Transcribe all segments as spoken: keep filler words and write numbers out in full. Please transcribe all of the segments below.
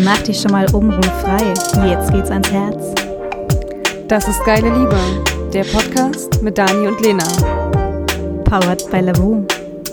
Mach dich schon mal obenrum frei. Jetzt geht's ans Herz. Das ist Geile Liebe, der Podcast mit Dani und Lena. Powered by Lavu.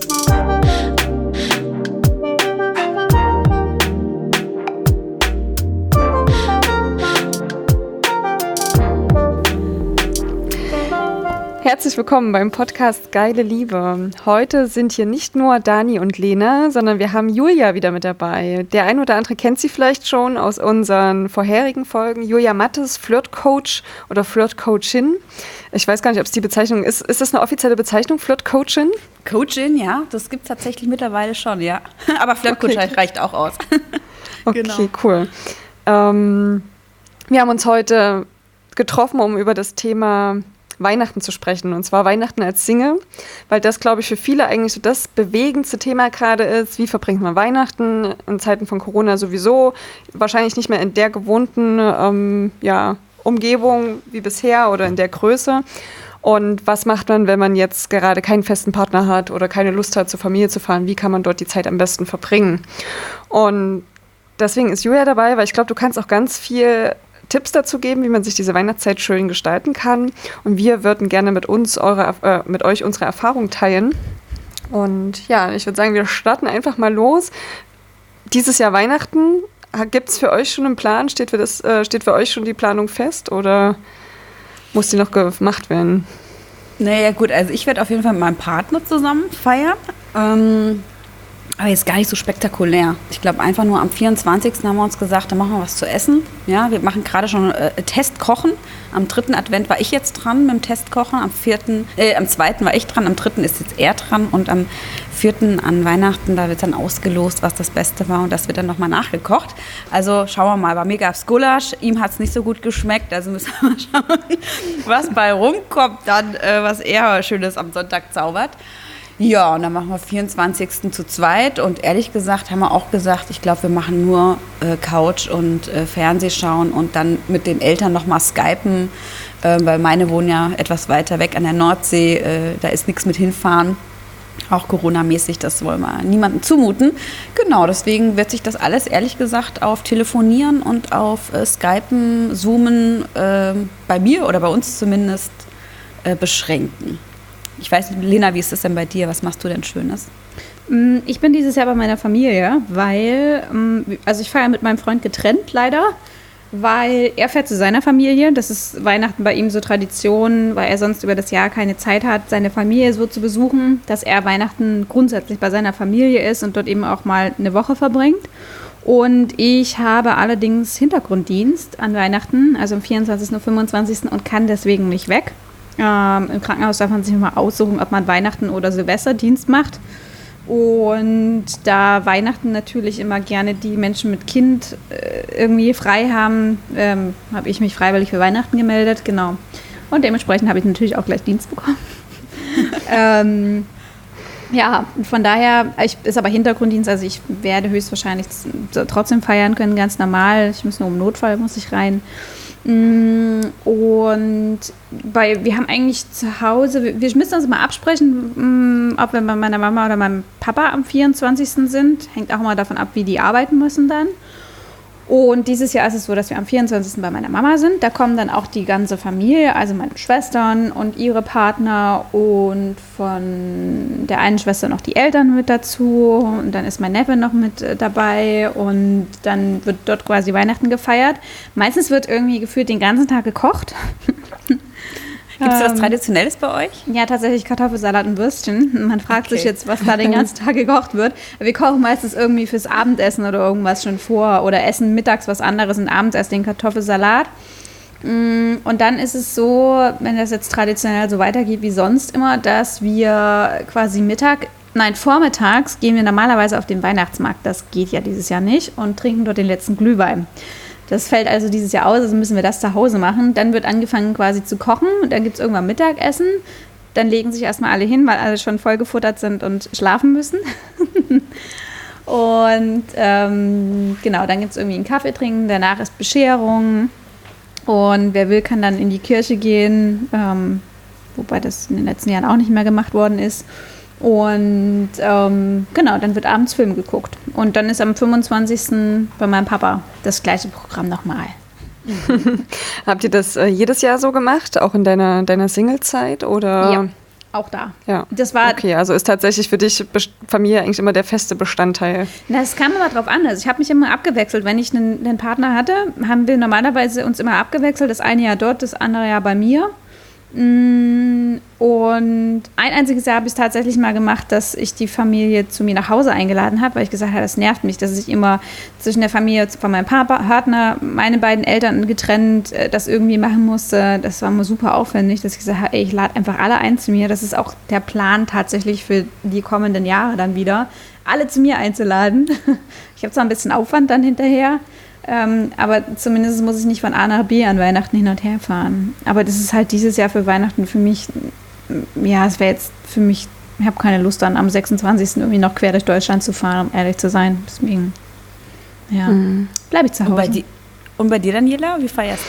Herzlich willkommen beim Podcast Geile Liebe. Heute sind hier nicht nur Dani und Lena, sondern wir haben Julia wieder mit dabei. Der ein oder andere kennt sie vielleicht schon aus unseren vorherigen Folgen. Julia Mattes, Flirtcoach oder Flirtcoachin. Ich weiß gar nicht, ob es die Bezeichnung ist. Ist das eine offizielle Bezeichnung, Flirtcoachin? Coachin, ja, das gibt es tatsächlich mittlerweile schon, ja. Aber Flirtcoach okay. reicht auch aus. Okay, genau. Cool. Ähm, wir haben uns heute getroffen, um über das Thema Weihnachten zu sprechen, und zwar Weihnachten als Single, weil das, glaube ich, für viele eigentlich so das bewegendste Thema gerade ist. Wie verbringt man Weihnachten in Zeiten von Corona sowieso? Wahrscheinlich nicht mehr in der gewohnten ähm, ja, Umgebung wie bisher oder in der Größe. Und was macht man, wenn man jetzt gerade keinen festen Partner hat oder keine Lust hat, zur Familie zu fahren? Wie kann man dort die Zeit am besten verbringen? Und deswegen ist Julia dabei, weil ich glaube, du kannst auch ganz viel Tipps dazu geben, wie man sich diese Weihnachtszeit schön gestalten kann. Und wir würden gerne mit uns eure, äh, mit euch unsere Erfahrung teilen. Und ja, ich würde sagen, wir starten einfach mal los. Dieses Jahr Weihnachten, gibt es für euch schon einen Plan? Steht für, das, äh, steht für euch schon die Planung fest oder muss die noch gemacht werden? Naja gut, also ich werde auf jeden Fall mit meinem Partner zusammen feiern. Ähm Aber jetzt gar nicht so spektakulär. Ich glaube, einfach nur am vierundzwanzigsten haben wir uns gesagt, da machen wir was zu essen. Ja, wir machen gerade schon äh, Testkochen. Am dritten Advent war ich jetzt dran mit dem Testkochen. Am vierten, äh, am zweiten war ich dran. Am dritten ist jetzt er dran. Und am vierten an Weihnachten, da wird dann ausgelost, was das Beste war. Und das wird dann nochmal nachgekocht. Also schauen wir mal. Bei mir gab es Gulasch. Ihm hat es nicht so gut geschmeckt. Also müssen wir mal schauen, was bei rumkommt dann, äh, was er Schönes am Sonntag zaubert. Ja, und dann machen wir vierundzwanzigsten zu zweit und ehrlich gesagt haben wir auch gesagt, ich glaube, wir machen nur äh, Couch und äh, Fernseh schauen und dann mit den Eltern nochmal skypen, äh, weil meine wohnen ja etwas weiter weg an der Nordsee, äh, da ist nichts mit hinfahren, auch Corona-mäßig, das wollen wir niemandem zumuten. Genau, deswegen wird sich das alles ehrlich gesagt auf Telefonieren und auf äh, Skypen, Zoomen äh, bei mir oder bei uns zumindest äh, beschränken. Ich weiß nicht, Lena, wie ist das denn bei dir? Was machst du denn Schönes? Ich bin dieses Jahr bei meiner Familie, weil, also ich feiere mit meinem Freund getrennt leider, weil er fährt zu seiner Familie. Das ist Weihnachten bei ihm so Tradition, weil er sonst über das Jahr keine Zeit hat, seine Familie so zu besuchen, dass er Weihnachten grundsätzlich bei seiner Familie ist und dort eben auch mal eine Woche verbringt. Und ich habe allerdings Hintergrunddienst an Weihnachten, also am vierundzwanzigsten und fünfundzwanzigsten und kann deswegen nicht weg. Ähm, Im Krankenhaus darf man sich mal aussuchen, ob man Weihnachten oder Silvesterdienst macht. Und da Weihnachten natürlich immer gerne die Menschen mit Kind äh, irgendwie frei haben, ähm, habe ich mich freiwillig für Weihnachten gemeldet, genau. Und dementsprechend habe ich natürlich auch gleich Dienst bekommen. ähm, ja, von daher, ich, ist aber Hintergrunddienst, also ich werde höchstwahrscheinlich trotzdem feiern können, ganz normal. Ich muss nur um Notfall, muss ich rein. Und bei, wir haben eigentlich zu Hause, wir, wir müssen uns mal absprechen, ob wir bei meiner Mama oder meinem Papa am vierundzwanzigsten sind. Hängt auch mal davon ab, wie die arbeiten müssen dann. Und dieses Jahr ist es so, dass wir am vierundzwanzigsten bei meiner Mama sind. Da kommen dann auch die ganze Familie, also meine Schwestern und ihre Partner und von der einen Schwester noch die Eltern mit dazu. Und dann ist mein Neffe noch mit dabei und dann wird dort quasi Weihnachten gefeiert. Meistens wird irgendwie gefühlt den ganzen Tag gekocht. Gibt es was Traditionelles bei euch? Ja, tatsächlich Kartoffelsalat und Würstchen. Man fragt okay. sich jetzt, was da den ganzen Tag gekocht wird. Wir kochen meistens irgendwie fürs Abendessen oder irgendwas schon vor oder essen mittags was anderes und abends erst den Kartoffelsalat. Und dann ist es so, wenn das jetzt traditionell so weitergeht wie sonst immer, dass wir quasi Mittag, nein, vormittags gehen wir normalerweise auf den Weihnachtsmarkt. Das geht ja dieses Jahr nicht und trinken dort den letzten Glühwein. Das fällt also dieses Jahr aus, also müssen wir das zu Hause machen. Dann wird angefangen quasi zu kochen und dann gibt es irgendwann Mittagessen. Dann legen sich erstmal alle hin, weil alle schon voll gefuttert sind und schlafen müssen. und ähm, genau, dann gibt es irgendwie einen Kaffee trinken, danach ist Bescherung. Und wer will, kann dann in die Kirche gehen, ähm, wobei das in den letzten Jahren auch nicht mehr gemacht worden ist. Und ähm, genau, dann wird abends Film geguckt. Und dann ist am fünfundzwanzigsten bei meinem Papa das gleiche Programm nochmal. Habt ihr das äh, jedes Jahr so gemacht, auch in deiner, deiner Single-Zeit? Oder? Ja, auch da. Ja. Das war, okay, also ist tatsächlich für dich Best- Familie eigentlich immer der feste Bestandteil. Das kam immer drauf an. Also ich habe mich immer abgewechselt. Wenn ich einen, einen Partner hatte, haben wir normalerweise uns immer abgewechselt. Das eine Jahr dort, das andere Jahr bei mir. Und ein einziges Jahr habe ich es tatsächlich mal gemacht, dass ich die Familie zu mir nach Hause eingeladen habe, weil ich gesagt habe, das nervt mich, dass ich immer zwischen der Familie von meinem Partner, meine beiden Eltern getrennt, das irgendwie machen musste. Das war immer super aufwendig, dass ich gesagt habe, ey, ich lade einfach alle ein zu mir. Das ist auch der Plan tatsächlich für die kommenden Jahre dann wieder, alle zu mir einzuladen. Ich habe zwar ein bisschen Aufwand dann hinterher, Ähm, aber zumindest muss ich nicht von A nach B an Weihnachten hin und her fahren. Aber das ist halt dieses Jahr für Weihnachten für mich, ja, es wäre jetzt für mich, ich habe keine Lust dann am sechsundzwanzigsten irgendwie noch quer durch Deutschland zu fahren, um ehrlich zu sein. Deswegen, ja, mhm. bleibe ich zu Hause. Und bei, di- und bei dir, Daniela, wie feierst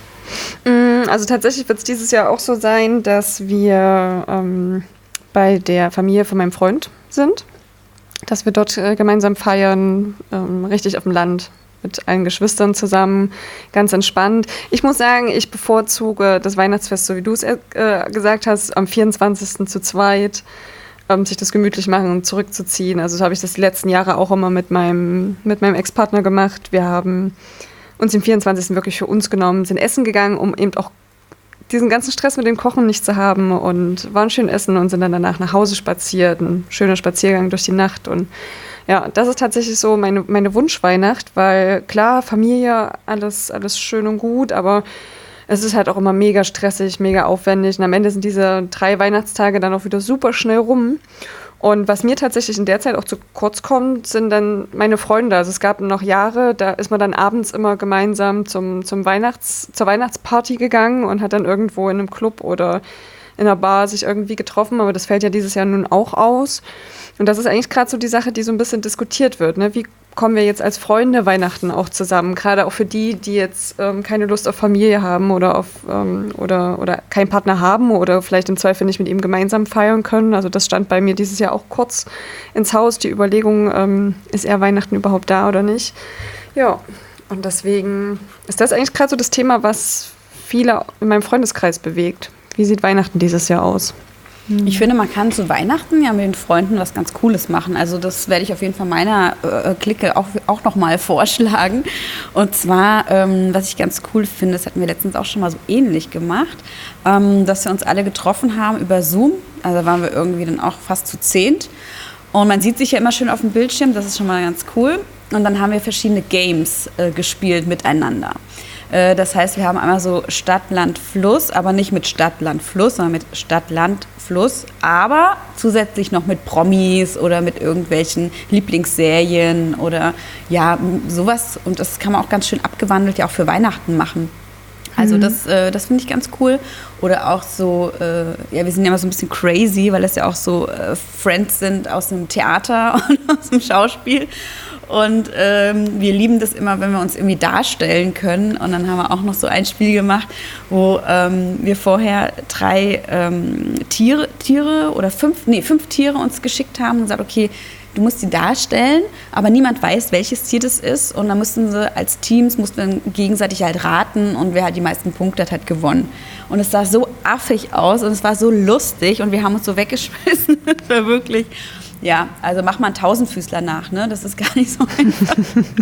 du? Also tatsächlich wird es dieses Jahr auch so sein, dass wir ähm, bei der Familie von meinem Freund sind. Dass wir dort äh, gemeinsam feiern, ähm, richtig auf dem Land. Mit allen Geschwistern zusammen, ganz entspannt. Ich muss sagen, ich bevorzuge das Weihnachtsfest, so wie du es äh, gesagt hast, am vierundzwanzigsten zu zweit, ähm, sich das gemütlich machen und zurückzuziehen. Also so habe ich das die letzten Jahre auch immer mit meinem, mit meinem Ex-Partner gemacht. Wir haben uns den vierundzwanzigsten wirklich für uns genommen, sind essen gegangen, um eben auch diesen ganzen Stress mit dem Kochen nicht zu haben und waren schön essen und sind dann danach nach Hause spaziert. Ein schöner Spaziergang durch die Nacht und ja, das ist tatsächlich so meine, meine Wunschweihnacht, weil klar, Familie, alles, alles schön und gut, aber es ist halt auch immer mega stressig, mega aufwendig und am Ende sind diese drei Weihnachtstage dann auch wieder super schnell rum. Und was mir tatsächlich in der Zeit auch zu kurz kommt, sind dann meine Freunde. Also es gab noch Jahre, da ist man dann abends immer gemeinsam zum, zum Weihnachts-, zur Weihnachtsparty gegangen und hat dann irgendwo in einem Club oder in einer Bar sich irgendwie getroffen, aber das fällt ja dieses Jahr nun auch aus. Und das ist eigentlich gerade so die Sache, die so ein bisschen diskutiert wird. Ne? Wie kommen wir jetzt als Freunde Weihnachten auch zusammen? Gerade auch für die, die jetzt ähm, keine Lust auf Familie haben oder auf ähm, oder, oder keinen Partner haben oder vielleicht im Zweifel nicht mit ihm gemeinsam feiern können. Also das stand bei mir dieses Jahr auch kurz ins Haus, die Überlegung, ähm, ist er Weihnachten überhaupt da oder nicht? Ja, und deswegen ist das eigentlich gerade so das Thema, was viele in meinem Freundeskreis bewegt. Wie sieht Weihnachten dieses Jahr aus? Ich finde, man kann zu Weihnachten ja mit den Freunden was ganz Cooles machen. Also das werde ich auf jeden Fall meiner äh, Clique auch, auch nochmal vorschlagen. Und zwar, ähm, was ich ganz cool finde, das hatten wir letztens auch schon mal so ähnlich gemacht, ähm, dass wir uns alle getroffen haben über Zoom. Also waren wir irgendwie dann auch fast zu zehnt. Und man sieht sich ja immer schön auf dem Bildschirm, das ist schon mal ganz cool. Und dann haben wir verschiedene Games äh, gespielt miteinander. Das heißt, wir haben einmal so Stadt, Land, Fluss, aber nicht mit Stadt, Land, Fluss, sondern mit Stadt, Land, Fluss, aber zusätzlich noch mit Promis oder mit irgendwelchen Lieblingsserien oder ja, sowas. Und das kann man auch ganz schön abgewandelt ja auch für Weihnachten machen. Also das, äh, das finde ich ganz cool. Oder auch so, äh, ja, wir sind ja immer so ein bisschen crazy, weil das ja auch so äh, Friends sind aus dem Theater und aus dem Schauspiel. Und ähm, wir lieben das immer, wenn wir uns irgendwie darstellen können. Und dann haben wir auch noch so ein Spiel gemacht, wo ähm, wir vorher drei ähm, Tiere, Tiere oder fünf, nee, fünf Tiere uns geschickt haben und gesagt, okay, du musst sie darstellen, aber niemand weiß, welches Tier das ist. Und dann mussten sie als Teams, mussten wir gegenseitig halt raten und wer halt die meisten Punkte hat, hat gewonnen. Und es sah so affig aus und es war so lustig und wir haben uns so weggeschmissen. Das war wirklich... Ja, also mach mal einen Tausendfüßler nach, ne? Das ist gar nicht so einfach.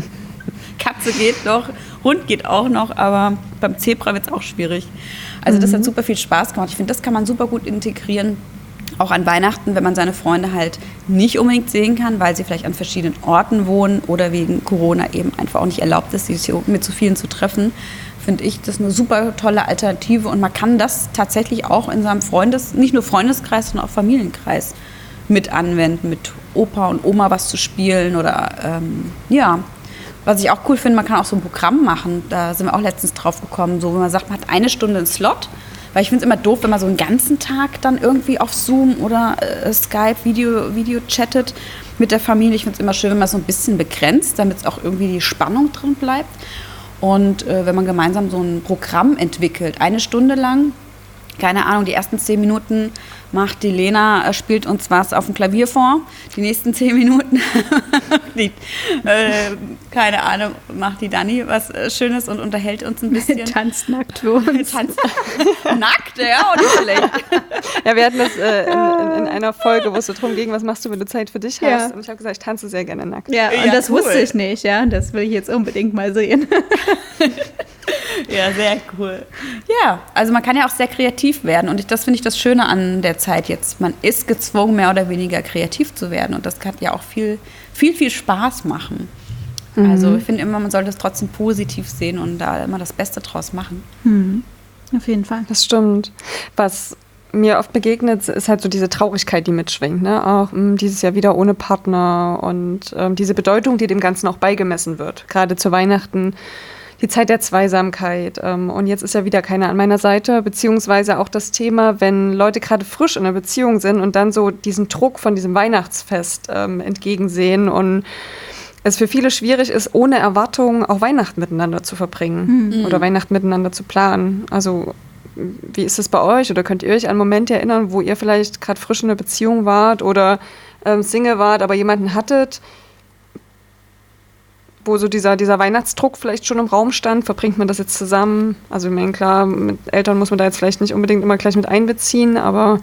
Katze geht noch, Hund geht auch noch, aber beim Zebra wird es auch schwierig. Also das hat super viel Spaß gemacht. Ich finde, das kann man super gut integrieren, auch an Weihnachten, wenn man seine Freunde halt nicht unbedingt sehen kann, weil sie vielleicht an verschiedenen Orten wohnen oder wegen Corona eben einfach auch nicht erlaubt ist, sich mit so vielen zu treffen. Finde ich das eine super tolle Alternative und man kann das tatsächlich auch in seinem Freundes-, nicht nur Freundeskreis, sondern auch Familienkreis mit anwenden, mit Opa und Oma was zu spielen oder ähm, ja, was ich auch cool finde, man kann auch so ein Programm machen, da sind wir auch letztens drauf gekommen, so wenn man sagt, man hat eine Stunde einen Slot, weil ich finde es immer doof, wenn man so einen ganzen Tag dann irgendwie auf Zoom oder äh, Skype Video, Video chattet mit der Familie. Ich finde es immer schön, wenn man es so ein bisschen begrenzt, damit es auch irgendwie die Spannung drin bleibt und äh, wenn man gemeinsam so ein Programm entwickelt, eine Stunde lang, keine Ahnung, die ersten zehn Minuten macht die Lena, äh, spielt uns was auf dem Klavier vor. Die nächsten zehn Minuten, die, äh, keine Ahnung, macht die Dani was äh, Schönes und unterhält uns ein bisschen. Tanzt nackt für uns. Tanzt nackt, ja, und nicht schlecht. Ja, wir hatten das äh, in, in, in einer Folge, wo es so darum ging, was machst du, wenn du Zeit für dich hast? Ja. Und ich habe gesagt, ich tanze sehr gerne nackt. Ja, und Ja, das cool. wusste ich nicht, ja. Das will ich jetzt unbedingt mal sehen. Ja, sehr cool. Ja, also man kann ja auch sehr kreativ werden und ich, das finde ich das Schöne an der Zeit jetzt. Man ist gezwungen, mehr oder weniger kreativ zu werden und das kann ja auch viel, viel, viel Spaß machen. Mhm. Also ich finde immer, man sollte es trotzdem positiv sehen und da immer das Beste draus machen. Mhm. Auf jeden Fall. Das stimmt. Was mir oft begegnet, ist halt so diese Traurigkeit, die mitschwingt. Ne? Auch mh, dieses Jahr wieder ohne Partner und ähm, diese Bedeutung, die dem Ganzen auch beigemessen wird. Gerade zu Weihnachten. Die Zeit der Zweisamkeit. Ähm, und jetzt ist ja wieder keiner an meiner Seite, beziehungsweise auch das Thema, wenn Leute gerade frisch in einer Beziehung sind und dann so diesen Druck von diesem Weihnachtsfest ähm, entgegensehen und es für viele schwierig ist, ohne Erwartung auch Weihnachten miteinander zu verbringen mhm. oder Weihnachten miteinander zu planen. Also wie ist es bei euch? Oder könnt ihr euch an Momente erinnern, wo ihr vielleicht gerade frisch in einer Beziehung wart oder ähm, Single wart, aber jemanden hattet, wo so dieser, dieser Weihnachtsdruck vielleicht schon im Raum stand, verbringt man das jetzt zusammen? Also ich meine, klar, mit Eltern muss man da jetzt vielleicht nicht unbedingt immer gleich mit einbeziehen, aber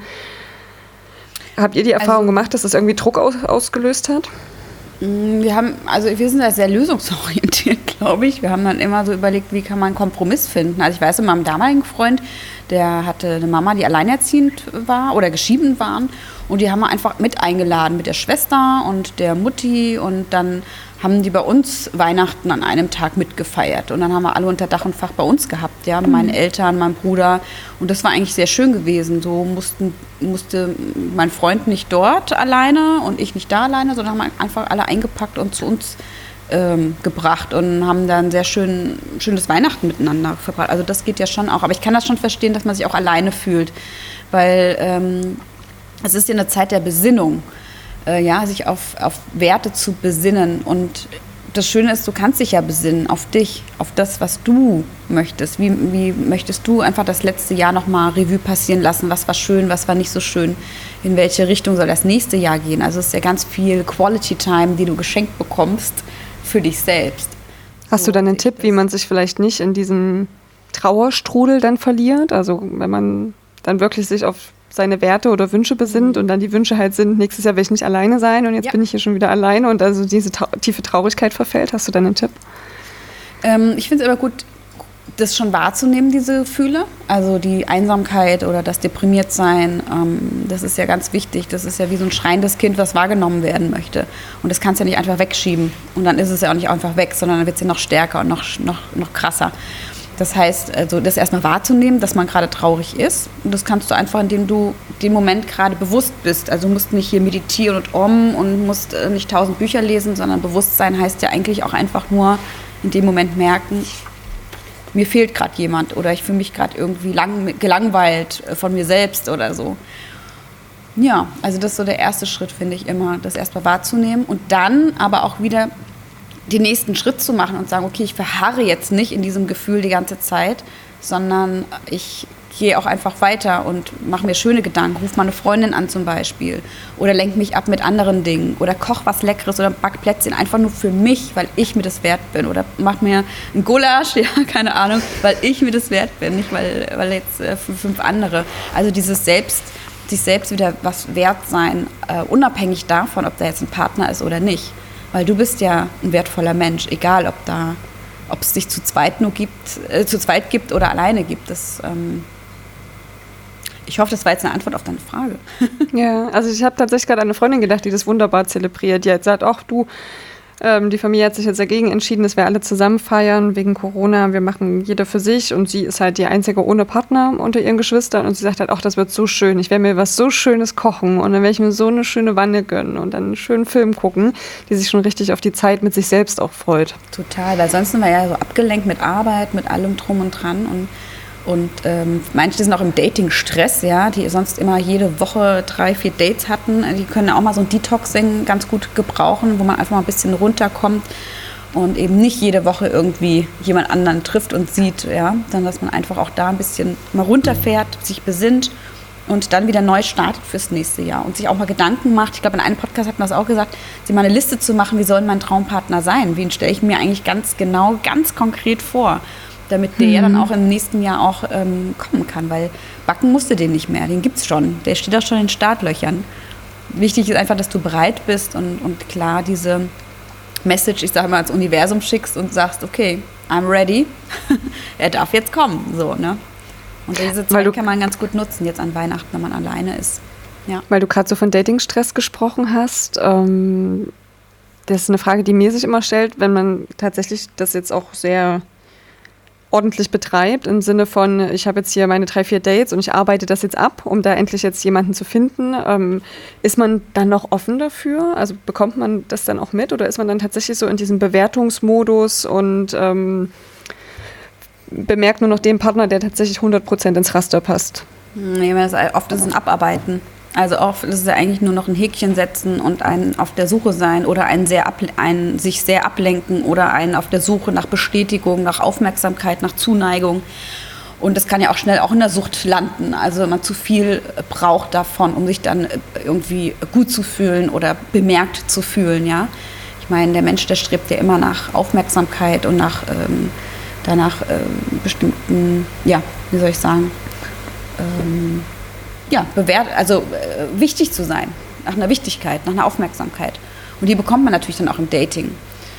habt ihr die Erfahrung also, gemacht, dass das irgendwie Druck aus, ausgelöst hat? Wir haben, also wir sind da sehr lösungsorientiert, glaube ich. Wir haben dann immer so überlegt, wie kann man einen Kompromiss finden. Also ich weiß, mit meinem damaligen Freund, der hatte eine Mama, die alleinerziehend war oder geschieden waren und die haben wir einfach mit eingeladen mit der Schwester und der Mutti und dann haben die bei uns Weihnachten an einem Tag mitgefeiert. Und dann haben wir alle unter Dach und Fach bei uns gehabt, ja, mhm. meine Eltern, mein Bruder. Und das war eigentlich sehr schön gewesen. So mussten, musste mein Freund nicht dort alleine und ich nicht da alleine, sondern haben einfach alle eingepackt und zu uns ähm, gebracht und haben dann sehr schön, schönes Weihnachten miteinander verbracht. Also das geht ja schon auch. Aber ich kann das schon verstehen, dass man sich auch alleine fühlt. Weil ähm, es ist ja eine Zeit der Besinnung. Ja, sich auf, auf Werte zu besinnen. Und das Schöne ist, du kannst dich ja besinnen auf dich, auf das, was du möchtest. Wie, wie möchtest du einfach das letzte Jahr nochmal Revue passieren lassen? Was war schön, was war nicht so schön? In welche Richtung soll das nächste Jahr gehen? Also es ist ja ganz viel Quality Time, die du geschenkt bekommst für dich selbst. Hast so, du dann einen Tipp, wie man sich vielleicht nicht in diesem Trauerstrudel dann verliert? Also wenn man dann wirklich sich auf seine Werte oder Wünsche besinnt und dann die Wünsche halt sind, nächstes Jahr will ich nicht alleine sein und jetzt ja. bin ich hier schon wieder alleine und also diese ta- tiefe Traurigkeit verfällt. Hast du dann einen Tipp? Ähm, ich finde es aber gut, das schon wahrzunehmen, diese Gefühle. Also die Einsamkeit oder das Deprimiertsein, ähm, das ist ja ganz wichtig. Das ist ja wie so ein schreiendes Kind, was wahrgenommen werden möchte. Und das kannst du ja nicht einfach wegschieben. Und dann ist es ja auch nicht einfach weg, sondern dann wird es ja noch stärker und noch, noch, noch krasser. Das heißt, also das erstmal wahrzunehmen, dass man gerade traurig ist. Und das kannst du einfach, indem du den Moment gerade bewusst bist. Also du musst nicht hier meditieren und om und musst nicht tausend Bücher lesen, sondern Bewusstsein heißt ja eigentlich auch einfach nur in dem Moment merken, mir fehlt gerade jemand oder ich fühle mich gerade irgendwie lang, gelangweilt von mir selbst oder so. Ja, also das ist so der erste Schritt, finde ich immer, das erstmal wahrzunehmen und dann aber auch wieder den nächsten Schritt zu machen und sagen, okay, ich verharre jetzt nicht in diesem Gefühl die ganze Zeit, sondern ich gehe auch einfach weiter und mache mir schöne Gedanken, rufe meine Freundin an zum Beispiel oder lenke mich ab mit anderen Dingen oder koche was Leckeres oder back Plätzchen einfach nur für mich, weil ich mir das wert bin oder mach mir einen Gulasch, ja, keine Ahnung, weil ich mir das wert bin, nicht weil, weil jetzt äh, für fünf andere. Also dieses Selbst, sich selbst wieder was wert sein, äh, unabhängig davon, ob da jetzt ein Partner ist oder nicht. Weil du bist ja ein wertvoller Mensch, egal ob da, ob es dich zu zweit nur gibt, äh, zu zweit gibt oder alleine gibt. Das, ähm ich hoffe, das war jetzt eine Antwort auf deine Frage. Ja, also ich habe tatsächlich gerade an eine Freundin gedacht, die das wunderbar zelebriert. Die hat gesagt, ach du, ähm, die Familie hat sich jetzt dagegen entschieden, dass wir alle zusammen feiern wegen Corona. Wir machen jeder für sich und sie ist halt die Einzige ohne Partner unter ihren Geschwistern und sie sagt halt, ach, das wird so schön. Ich werde mir was so Schönes kochen und dann werde ich mir so eine schöne Wanne gönnen und dann einen schönen Film gucken, die sich schon richtig auf die Zeit mit sich selbst auch freut. Total, weil sonst sind wir ja so abgelenkt mit Arbeit, mit allem drum und dran und Und ähm, manche sind auch im Dating-Stress, ja, die sonst immer jede Woche drei, vier Dates hatten. Die können auch mal so ein Detoxing ganz gut gebrauchen, wo man einfach mal ein bisschen runterkommt und eben nicht jede Woche irgendwie jemand anderen trifft und sieht, ja, sondern dass man einfach auch da ein bisschen mal runterfährt, sich besinnt und dann wieder neu startet fürs nächste Jahr und sich auch mal Gedanken macht. Ich glaube, in einem Podcast hat man das auch gesagt, sich mal eine Liste zu machen, wie soll mein Traumpartner sein? Wen stelle ich mir eigentlich ganz genau, ganz konkret vor, damit der mhm. dann auch im nächsten Jahr auch ähm, kommen kann, weil backen musste den nicht mehr, den gibt's schon, der steht auch schon in den Startlöchern. Wichtig ist einfach, dass du bereit bist und, und klar diese Message, ich sage mal, ans Universum schickst und sagst, okay, I'm ready, er darf jetzt kommen, so, ne? Und diese Zeit kann man ganz gut nutzen, jetzt an Weihnachten, wenn man alleine ist. Ja. Weil du gerade so von Datingstress gesprochen hast, ähm, das ist eine Frage, die mir sich immer stellt, wenn man tatsächlich das jetzt auch sehr ordentlich betreibt, im Sinne von, ich habe jetzt hier meine drei, vier Dates und ich arbeite das jetzt ab, um da endlich jetzt jemanden zu finden. Ähm, ist man dann noch offen dafür? Also bekommt man das dann auch mit oder ist man dann tatsächlich so in diesem Bewertungsmodus und ähm, bemerkt nur noch den Partner, der tatsächlich hundert Prozent ins Raster passt? Nee, das ist, oft ist es ein Abarbeiten. Also oft ist es ja eigentlich nur noch ein Häkchen setzen und ein auf der Suche sein oder ein sehr ab, ein sich sehr ablenken oder ein auf der Suche nach Bestätigung, nach Aufmerksamkeit, nach Zuneigung. Und das kann ja auch schnell auch in der Sucht landen. Also wenn man zu viel braucht davon, um sich dann irgendwie gut zu fühlen oder bemerkt zu fühlen, ja. Ich meine, der Mensch, der strebt ja immer nach Aufmerksamkeit und nach ähm, danach ähm, bestimmten, ja, wie soll ich sagen, ähm, ja, bewährt, also äh, wichtig zu sein, nach einer Wichtigkeit, nach einer Aufmerksamkeit. Und die bekommt man natürlich dann auch im Dating.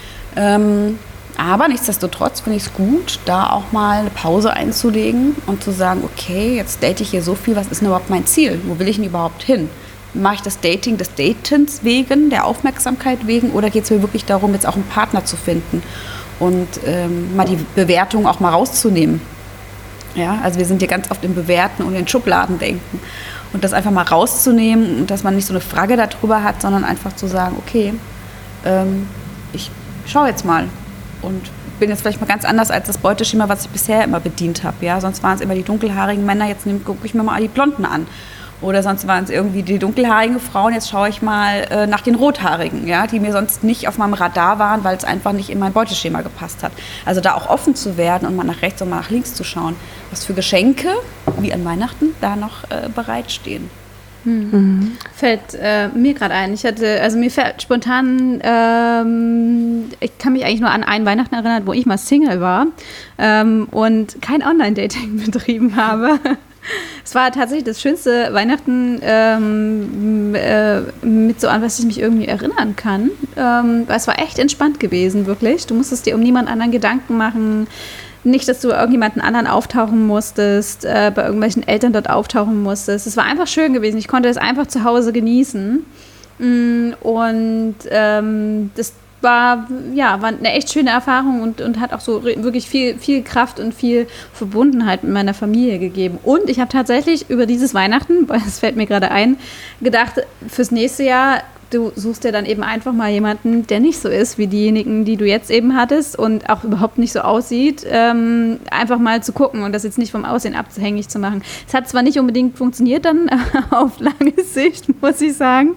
Ähm, aber nichtsdestotrotz finde ich es gut, da auch mal eine Pause einzulegen und zu sagen, okay, jetzt date ich hier so viel, was ist denn überhaupt mein Ziel? Wo will ich denn überhaupt hin? Mache ich das Dating des Datens wegen, der Aufmerksamkeit wegen, oder geht es mir wirklich darum, jetzt auch einen Partner zu finden und ähm, mal die Bewertung auch mal rauszunehmen? Ja, also wir sind hier ganz oft im Bewerten und in Schubladen denken. Und das einfach mal rauszunehmen und dass man nicht so eine Frage darüber hat, sondern einfach zu sagen, okay, ähm, ich schaue jetzt mal und bin jetzt vielleicht mal ganz anders als das Beuteschema, was ich bisher immer bedient habe. Ja? Sonst waren es immer die dunkelhaarigen Männer, jetzt gucke ich mir mal die Blonden an. Oder sonst waren es irgendwie die dunkelhaarigen Frauen, jetzt schaue ich mal äh, nach den rothaarigen, ja, die mir sonst nicht auf meinem Radar waren, weil es einfach nicht in mein Beuteschema gepasst hat. Also da auch offen zu werden und mal nach rechts und mal nach links zu schauen, was für Geschenke, wie an Weihnachten, da noch äh, bereitstehen. Hm. Mhm. Fällt äh, mir gerade ein. Ich hatte, also mir fällt spontan, ähm, ich kann mich eigentlich nur an einen Weihnachten erinnern, wo ich mal Single war ähm, und kein Online-Dating betrieben habe. Es war tatsächlich das schönste Weihnachten ähm, äh, mit so an, was ich mich irgendwie erinnern kann. Ähm, weil es war echt entspannt gewesen, wirklich. Du musstest dir um niemand anderen Gedanken machen. Nicht, dass du irgendjemanden anderen auftauchen musstest, äh, bei irgendwelchen Eltern dort auftauchen musstest. Es war einfach schön gewesen. Ich konnte es einfach zu Hause genießen. Und ähm, das war, ja, war eine echt schöne Erfahrung und, und hat auch so wirklich viel, viel Kraft und viel Verbundenheit mit meiner Familie gegeben. Und ich habe tatsächlich über dieses Weihnachten, weil es fällt mir gerade ein, gedacht, fürs nächste Jahr, du suchst dir dann eben einfach mal jemanden, der nicht so ist wie diejenigen, die du jetzt eben hattest und auch überhaupt nicht so aussieht, ähm, einfach mal zu gucken und das jetzt nicht vom Aussehen abhängig zu machen. Es hat zwar nicht unbedingt funktioniert dann auf lange Sicht, muss ich sagen,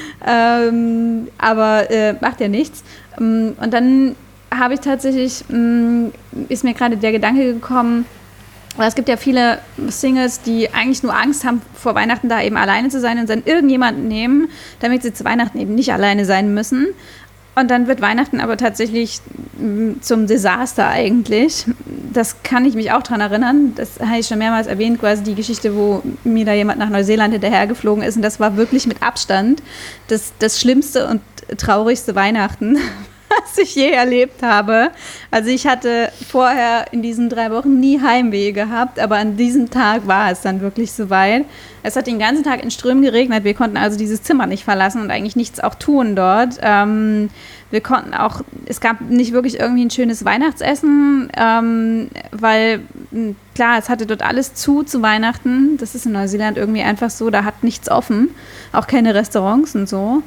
ähm, aber äh, macht ja nichts. Und dann habe ich tatsächlich, mh, ist mir gerade der Gedanke gekommen, weil es gibt ja viele Singles, die eigentlich nur Angst haben, vor Weihnachten da eben alleine zu sein und dann irgendjemanden nehmen, damit sie zu Weihnachten eben nicht alleine sein müssen. Und dann wird Weihnachten aber tatsächlich zum Desaster eigentlich. Das kann ich mich auch dran erinnern. Das habe ich schon mehrmals erwähnt, quasi die Geschichte, wo mir da jemand nach Neuseeland hinterhergeflogen ist. Und das war wirklich mit Abstand das, das schlimmste und traurigste Weihnachten, was ich je erlebt habe. Also ich hatte vorher in diesen drei Wochen nie Heimweh gehabt, aber an diesem Tag war es dann wirklich soweit. Es hat den ganzen Tag in Strömen geregnet. Wir konnten also dieses Zimmer nicht verlassen und eigentlich nichts auch tun dort. Ähm, wir konnten auch, es gab nicht wirklich irgendwie ein schönes Weihnachtsessen, ähm, weil klar, es hatte dort alles zu zu Weihnachten. Das ist in Neuseeland irgendwie einfach so, da hat nichts offen, auch keine Restaurants und so.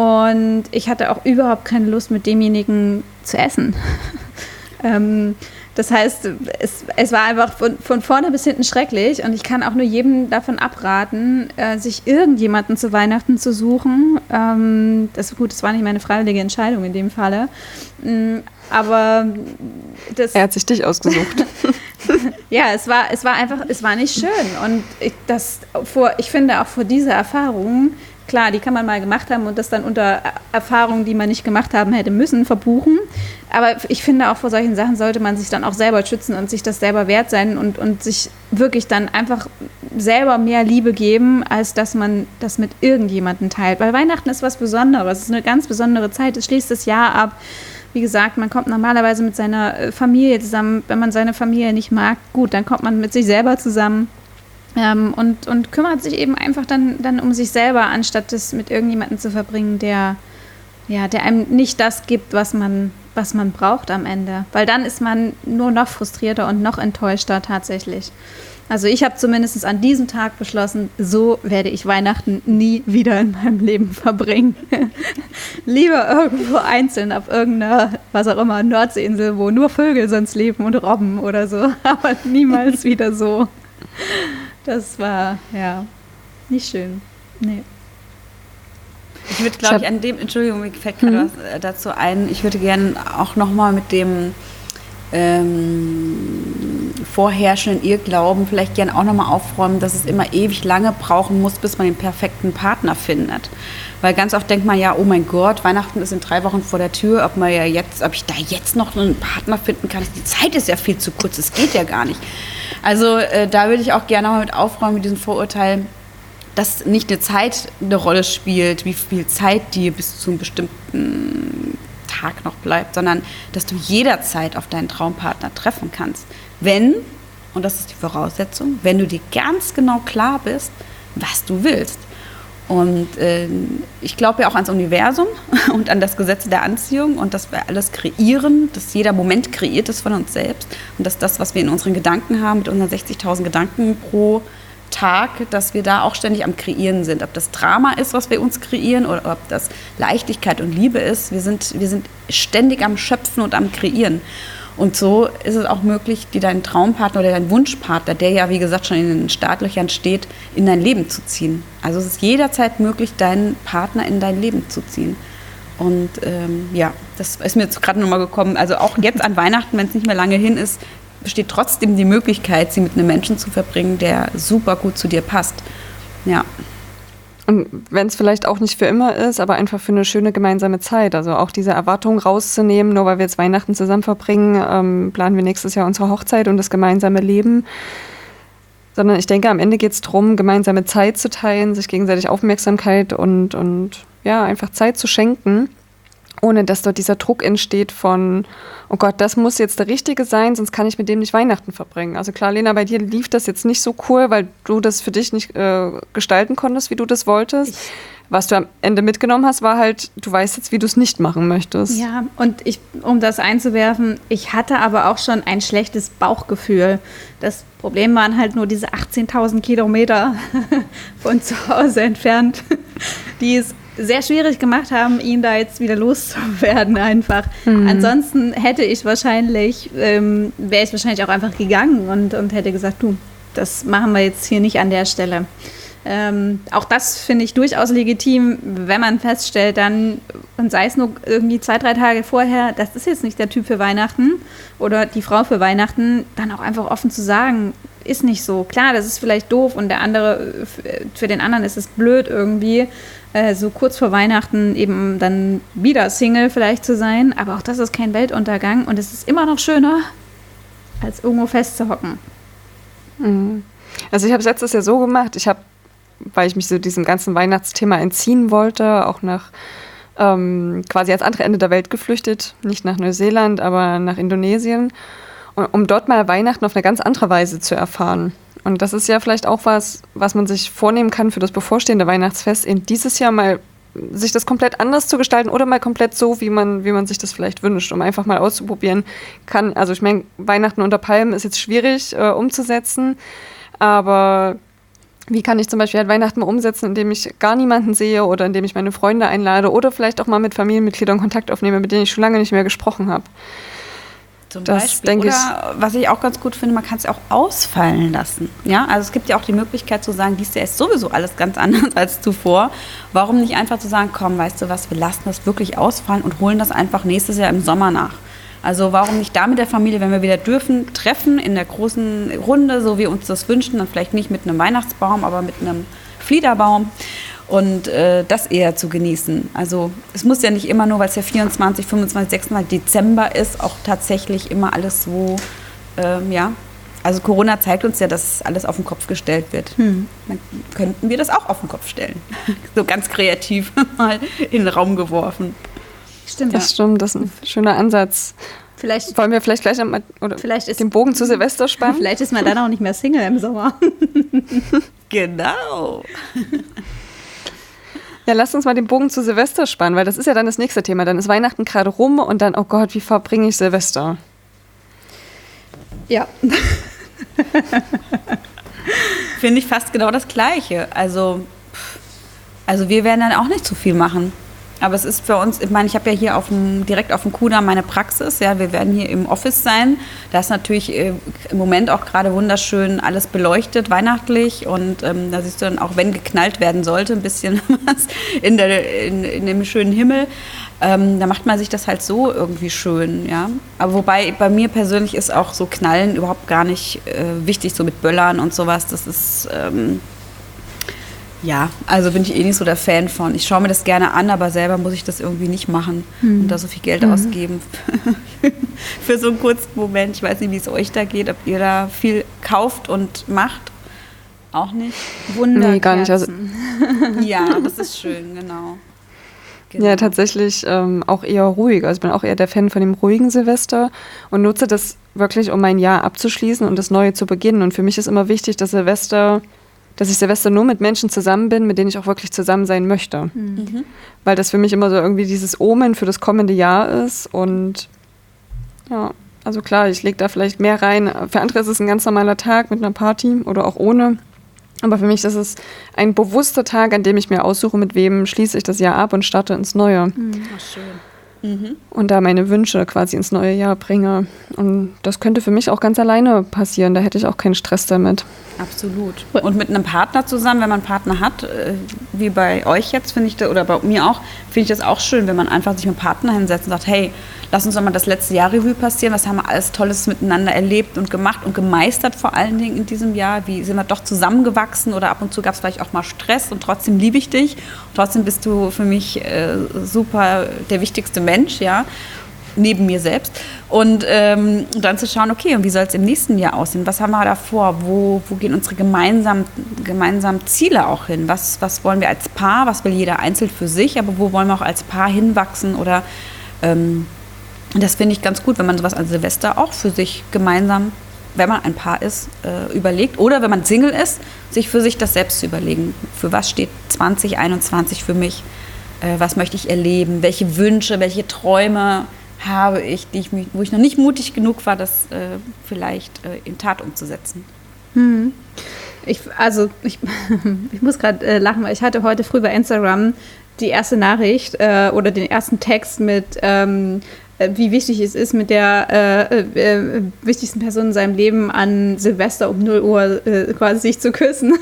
Und ich hatte auch überhaupt keine Lust, mit demjenigen zu essen. ähm, Das heißt, es, es war einfach von, von vorne bis hinten schrecklich und ich kann auch nur jedem davon abraten, äh, sich irgendjemanden zu Weihnachten zu suchen. Ähm, das, gut, das war nicht meine freiwillige Entscheidung in dem Falle. Ähm, aber das... Er hat sich dich ausgesucht. Ja, es war, es war einfach, es war nicht schön. Und ich, das vor, ich finde auch vor dieser Erfahrung, klar, die kann man mal gemacht haben und das dann unter Erfahrungen, die man nicht gemacht haben hätte müssen, verbuchen. Aber ich finde auch vor solchen Sachen sollte man sich dann auch selber schützen und sich das selber wert sein und, und sich wirklich dann einfach selber mehr Liebe geben, als dass man das mit irgendjemandem teilt. Weil Weihnachten ist was Besonderes, es ist eine ganz besondere Zeit, es schließt das Jahr ab. Wie gesagt, man kommt normalerweise mit seiner Familie zusammen. Wenn man seine Familie nicht mag, gut, dann kommt man mit sich selber zusammen. Ähm, und, und kümmert sich eben einfach dann, dann um sich selber, anstatt es mit irgendjemandem zu verbringen, der, ja, der einem nicht das gibt, was man, was man braucht am Ende. Weil dann ist man nur noch frustrierter und noch enttäuschter tatsächlich. Also ich habe zumindest an diesem Tag beschlossen, so werde ich Weihnachten nie wieder in meinem Leben verbringen. Lieber irgendwo einzeln auf irgendeiner, was auch immer, Nordseeinsel, wo nur Vögel sonst leben und Robben oder so, aber niemals wieder so. Das war, ja, nicht schön. Nee. Ich würde, glaube ich, an dem, Entschuldigung, mir fällt gerade mhm. was dazu ein, ich würde gerne auch nochmal mit dem ähm, vorherrschenden Irrglauben vielleicht gerne auch nochmal aufräumen, dass es immer ewig lange brauchen muss, bis man den perfekten Partner findet. Weil ganz oft denkt man ja, oh mein Gott, Weihnachten ist in drei Wochen vor der Tür, ob man ja jetzt, ob ich da jetzt noch einen Partner finden kann. Die Zeit ist ja viel zu kurz, das geht ja gar nicht. Also äh, da würde ich auch gerne mal mit aufräumen, mit diesem Vorurteil, dass nicht eine Zeit eine Rolle spielt, wie viel Zeit dir bis zu einem bestimmten Tag noch bleibt, sondern dass du jederzeit auf deinen Traumpartner treffen kannst. Wenn, und das ist die Voraussetzung, wenn du dir ganz genau klar bist, was du willst. Und äh, ich glaube ja auch ans Universum und an das Gesetz der Anziehung und dass wir alles kreieren, dass jeder Moment kreiert ist von uns selbst und dass das, was wir in unseren Gedanken haben, mit unseren sechzigtausend Gedanken pro Tag, dass wir da auch ständig am Kreieren sind. Ob das Drama ist, was wir uns kreieren, oder ob das Leichtigkeit und Liebe ist. Wir sind, wir sind ständig am Schöpfen und am Kreieren. Und so ist es auch möglich, dir deinen Traumpartner oder deinen Wunschpartner, der ja, wie gesagt, schon in den Startlöchern steht, in dein Leben zu ziehen. Also es ist jederzeit möglich, deinen Partner in dein Leben zu ziehen. Und ähm, ja, das ist mir jetzt gerade nochmal gekommen. Also auch jetzt an Weihnachten, wenn es nicht mehr lange hin ist, besteht trotzdem die Möglichkeit, sie mit einem Menschen zu verbringen, der super gut zu dir passt. Ja. Und wenn es vielleicht auch nicht für immer ist, aber einfach für eine schöne gemeinsame Zeit. Also auch diese Erwartung rauszunehmen, nur weil wir jetzt Weihnachten zusammen verbringen, ähm, planen wir nächstes Jahr unsere Hochzeit und das gemeinsame Leben. Sondern ich denke, am Ende geht es darum, gemeinsame Zeit zu teilen, sich gegenseitig Aufmerksamkeit und, und ja, einfach Zeit zu schenken, ohne dass dort dieser Druck entsteht von, oh Gott, das muss jetzt der Richtige sein, sonst kann ich mit dem nicht Weihnachten verbringen. Also klar, Lena, bei dir lief das jetzt nicht so cool, weil du das für dich nicht äh, gestalten konntest, wie du das wolltest. Ich Was du am Ende mitgenommen hast, war halt, du weißt jetzt, wie du es nicht machen möchtest. Ja, und ich, um das einzuwerfen, ich hatte aber auch schon ein schlechtes Bauchgefühl. Das Problem waren halt nur diese achtzehntausend Kilometer von zu Hause entfernt, die es sehr schwierig gemacht haben, ihn da jetzt wieder loszuwerden einfach. Mhm. Ansonsten hätte ich wahrscheinlich, ähm, wäre ich wahrscheinlich auch einfach gegangen und, und hätte gesagt, du, das machen wir jetzt hier nicht an der Stelle. Ähm, auch das finde ich durchaus legitim, wenn man feststellt dann, und sei es nur irgendwie zwei, drei Tage vorher, das ist jetzt nicht der Typ für Weihnachten oder die Frau für Weihnachten, dann auch einfach offen zu sagen, ist nicht so. Klar, das ist vielleicht doof und der andere, für den anderen ist es blöd irgendwie, äh, so kurz vor Weihnachten eben dann wieder Single vielleicht zu sein, aber auch das ist kein Weltuntergang und es ist immer noch schöner, als irgendwo festzuhocken. Mhm. Also ich habe es letztes Jahr so gemacht, ich habe, weil ich mich so diesem ganzen Weihnachtsthema entziehen wollte, auch nach ähm, quasi ans andere Ende der Welt geflüchtet, nicht nach Neuseeland, aber nach Indonesien, um dort mal Weihnachten auf eine ganz andere Weise zu erfahren. Und das ist ja vielleicht auch was, was man sich vornehmen kann für das bevorstehende Weihnachtsfest, in dieses Jahr mal sich das komplett anders zu gestalten oder mal komplett so, wie man, wie man sich das vielleicht wünscht, um einfach mal auszuprobieren. Kann, also ich meine, Weihnachten unter Palmen ist jetzt schwierig äh, umzusetzen, aber wie kann ich zum Beispiel halt Weihnachten mal umsetzen, indem ich gar niemanden sehe oder indem ich meine Freunde einlade oder vielleicht auch mal mit Familienmitgliedern Kontakt aufnehme, mit denen ich schon lange nicht mehr gesprochen habe. Zum das Beispiel. denke ich. Oder was ich auch ganz gut finde, man kann es ja auch ausfallen lassen. Ja, also es gibt ja auch die Möglichkeit zu sagen, dies Jahr ist sowieso alles ganz anders als zuvor. Warum nicht einfach zu sagen, komm, weißt du was, wir lassen das wirklich ausfallen und holen das einfach nächstes Jahr im Sommer nach. Also warum nicht da mit der Familie, wenn wir wieder dürfen, treffen in der großen Runde, so wie wir uns das wünschen, dann vielleicht nicht mit einem Weihnachtsbaum, aber mit einem Fliederbaum. Und äh, das eher zu genießen. Also es muss ja nicht immer nur, weil es ja vierundzwanzig, fünfundzwanzig, sechsundzwanzig Dezember ist, auch tatsächlich immer alles so, ähm, ja. Also Corona zeigt uns ja, dass alles auf den Kopf gestellt wird. Hm. Dann könnten wir das auch auf den Kopf stellen. So ganz kreativ mal in den Raum geworfen. Stimmt. Das ja. stimmt, das ist ein schöner Ansatz. Vielleicht, Wollen wir vielleicht gleich einmal, oder vielleicht ist, den Bogen zu Silvester spannen? Vielleicht ist man dann auch nicht mehr Single im Sommer. Genau. Ja, lasst uns mal den Bogen zu Silvester spannen, weil das ist ja dann das nächste Thema. Dann ist Weihnachten gerade rum und dann, oh Gott, wie verbringe ich Silvester? Ja. Finde ich fast genau das Gleiche. Also, also wir werden dann auch nicht zu viel machen. Aber es ist für uns, ich meine, ich habe ja hier auf dem, direkt auf dem Kudamm meine Praxis, ja, wir werden hier im Office sein. Da ist natürlich äh, im Moment auch gerade wunderschön alles beleuchtet, weihnachtlich. Und ähm, da siehst du dann auch, wenn geknallt werden sollte, ein bisschen was in, der, in, in dem schönen Himmel. Ähm, da macht man sich das halt so irgendwie schön, ja. Aber wobei bei mir persönlich ist auch so Knallen überhaupt gar nicht äh, wichtig, so mit Böllern und sowas. Das ist... Ähm, Ja, also bin ich eh nicht so der Fan von. Ich schaue mir das gerne an, aber selber muss ich das irgendwie nicht machen hm. und da so viel Geld hm. ausgeben für so einen kurzen Moment. Ich weiß nicht, wie es euch da geht, ob ihr da viel kauft und macht. Auch nicht? Wunderkerzen. Nee, gar nicht. Also ja, das ist schön, genau. genau. Ja, tatsächlich ähm, auch eher ruhig. Also ich bin auch eher der Fan von dem ruhigen Silvester und nutze das wirklich, um mein Jahr abzuschließen und das Neue zu beginnen. Und für mich ist immer wichtig, dass Silvester... dass ich Silvester nur mit Menschen zusammen bin, mit denen ich auch wirklich zusammen sein möchte. Mhm. Weil das für mich immer so irgendwie dieses Omen für das kommende Jahr ist. Und ja, also klar, ich lege da vielleicht mehr rein. Für andere ist es ein ganz normaler Tag mit einer Party oder auch ohne. Aber für mich ist es ein bewusster Tag, an dem ich mir aussuche, mit wem schließe ich das Jahr ab und starte ins Neue. Mhm. Ach, schön. Mhm. Und da meine Wünsche quasi ins neue Jahr bringe. Und das könnte für mich auch ganz alleine passieren. Da hätte ich auch keinen Stress damit. Absolut. Und mit einem Partner zusammen, wenn man einen Partner hat, wie bei euch jetzt, finde ich, das, oder bei mir auch, finde ich das auch schön, wenn man einfach sich mit einem Partner hinsetzt und sagt, hey, lass uns doch mal das letzte Jahr Revue passieren. Was haben wir alles Tolles miteinander erlebt und gemacht und gemeistert vor allen Dingen in diesem Jahr? Wie sind wir doch zusammengewachsen oder ab und zu gab es vielleicht auch mal Stress und trotzdem liebe ich dich. Und trotzdem bist du für mich äh, super der wichtigste Mensch, ja, neben mir selbst. Und ähm, dann zu schauen, okay, und wie soll es im nächsten Jahr aussehen? Was haben wir da vor? Wo, wo gehen unsere gemeinsamen, gemeinsamen Ziele auch hin? Was, was wollen wir als Paar? Was will jeder einzeln für sich? Aber wo wollen wir auch als Paar hinwachsen? Oder ähm, das finde ich ganz gut, wenn man sowas an Silvester auch für sich gemeinsam, wenn man ein Paar ist, äh, überlegt. Oder wenn man Single ist, sich für sich das selbst zu überlegen. Für was steht zwanzig einundzwanzig für mich? Äh, was möchte ich erleben? Welche Wünsche, welche Träume habe ich, die ich mich, wo ich noch nicht mutig genug war, das äh, vielleicht äh, in Tat umzusetzen? Hm. Ich, also ich, ich muss gerade äh, lachen, weil ich hatte heute früh bei Instagram die erste Nachricht äh, oder den ersten Text mit ähm, wie wichtig es ist, mit der äh, äh, wichtigsten Person in seinem Leben an Silvester um null Uhr äh, quasi sich zu küssen.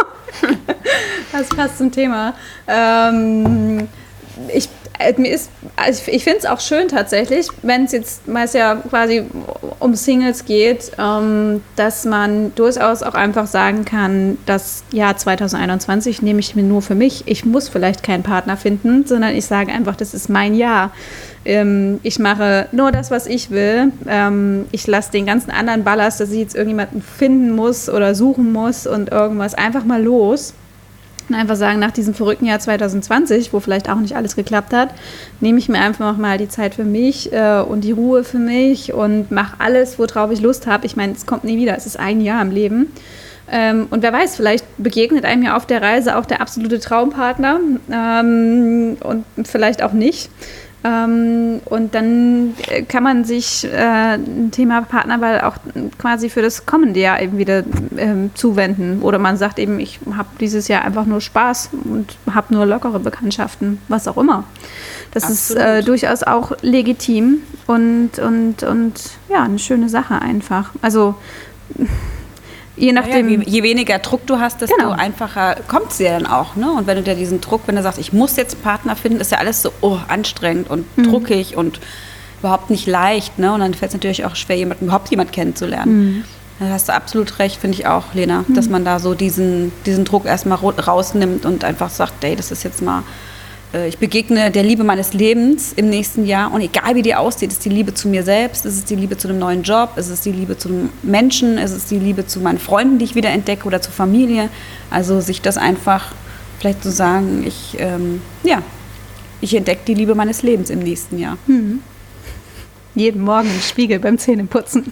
Das passt zum Thema. Ähm, ich äh, mir ist, also ich finde es auch schön tatsächlich, wenn es jetzt mal ja quasi um Singles geht, ähm, dass man durchaus auch einfach sagen kann, das Jahr zwanzig einundzwanzig nehme ich mir nur für mich. Ich muss vielleicht keinen Partner finden, sondern ich sage einfach, das ist mein Jahr. Ähm, ich mache nur das, was ich will. Ähm, ich lasse den ganzen anderen Ballast, dass ich jetzt irgendjemanden finden muss oder suchen muss und irgendwas einfach mal los. Und einfach sagen, nach diesem verrückten Jahr zwanzig zwanzig, wo vielleicht auch nicht alles geklappt hat, nehme ich mir einfach noch mal die Zeit für mich äh, und die Ruhe für mich und mache alles, worauf ich Lust habe. Ich meine, es kommt nie wieder, es ist ein Jahr im Leben. Ähm, und wer weiß, vielleicht begegnet einem ja auf der Reise auch der absolute Traumpartner ähm, und vielleicht auch nicht. Ähm, und dann kann man sich äh, ein Thema Partnerwahl auch quasi für das kommende Jahr eben wieder ähm, zuwenden. Oder man sagt eben, ich habe dieses Jahr einfach nur Spaß und habe nur lockere Bekanntschaften, was auch immer. Das Absolut. ist äh, durchaus auch legitim und, und, und ja, eine schöne Sache einfach. Also je nachdem. Ja, je, je weniger Druck du hast, desto Genau. einfacher kommt es dir dann auch. Ne? Und wenn du dir diesen Druck, wenn du sagst, ich muss jetzt einen Partner finden, ist ja alles so oh, anstrengend und Mhm. druckig und überhaupt nicht leicht. Ne? Und dann fällt es natürlich auch schwer, jemanden, überhaupt jemand kennenzulernen. Mhm. Da hast du absolut recht, finde ich auch, Lena, dass man da so diesen, diesen Druck erstmal rausnimmt und einfach sagt, ey, das ist jetzt mal, äh, ich begegne der Liebe meines Lebens im nächsten Jahr und egal wie die aussieht, ist die Liebe zu mir selbst, ist es die Liebe zu einem neuen Job, ist es die Liebe zu einem Menschen, ist es die Liebe zu meinen Freunden, die ich wieder entdecke oder zur Familie. Also sich das einfach vielleicht zu so sagen, ich, ähm, ja, ich entdecke die Liebe meines Lebens im nächsten Jahr. Mhm. Jeden Morgen im Spiegel beim Zähneputzen.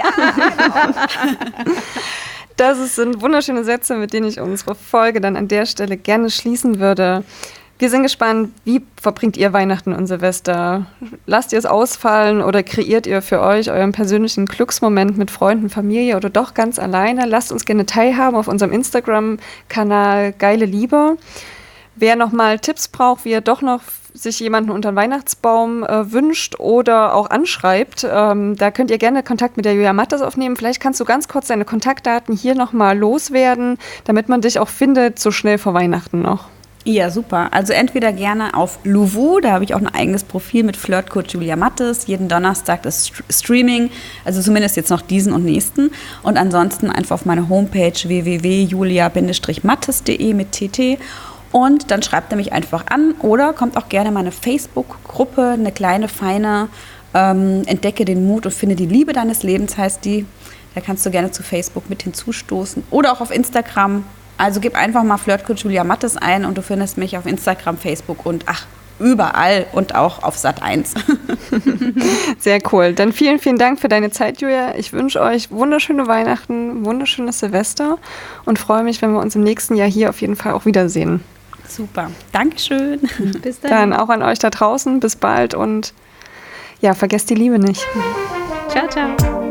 Das sind wunderschöne Sätze, mit denen ich unsere Folge dann an der Stelle gerne schließen würde. Wir sind gespannt, wie verbringt ihr Weihnachten und Silvester? Lasst ihr es ausfallen oder kreiert ihr für euch euren persönlichen Glücksmoment mit Freunden, Familie oder doch ganz alleine? Lasst uns gerne teilhaben auf unserem Instagram-Kanal Geile Liebe. Wer nochmal Tipps braucht, wie er doch noch sich jemanden unter den Weihnachtsbaum äh, wünscht oder auch anschreibt, ähm, da könnt ihr gerne Kontakt mit der Julia Mattes aufnehmen. Vielleicht kannst du ganz kurz deine Kontaktdaten hier nochmal loswerden, damit man dich auch findet, so schnell vor Weihnachten noch. Ja, super. Also entweder gerne auf Luvu, da habe ich auch ein eigenes Profil mit Flirtcoach Julia Mattes. Jeden Donnerstag das St- Streaming, also zumindest jetzt noch diesen und nächsten. Und ansonsten einfach auf meine Homepage w w w punkt julia mattes punkt d e mit T T. Und dann schreibt er mich einfach an oder kommt auch gerne in meine Facebook-Gruppe, eine kleine, feine ähm, Entdecke den Mut und finde die Liebe deines Lebens heißt die. Da kannst du gerne zu Facebook mit hinzustoßen oder auch auf Instagram. Also gib einfach mal Flirtcoach Julia Mattes ein und du findest mich auf Instagram, Facebook und ach, überall und auch auf Sat eins. Sehr cool. Dann vielen, vielen Dank für deine Zeit, Julia. Ich wünsche euch wunderschöne Weihnachten, wunderschönes Silvester und freue mich, wenn wir uns im nächsten Jahr hier auf jeden Fall auch wiedersehen. Super. Dankeschön. Bis dann. Dann auch an euch da draußen. Bis bald und ja, vergesst die Liebe nicht. Ciao, ciao.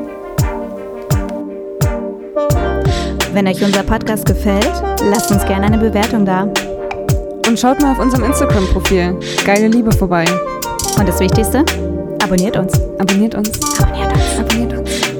Wenn euch unser Podcast gefällt, lasst uns gerne eine Bewertung da. Und schaut mal auf unserem Instagram-Profil Geile Liebe vorbei. Und das Wichtigste, abonniert uns. Abonniert uns. Abonniert uns. Abonniert uns.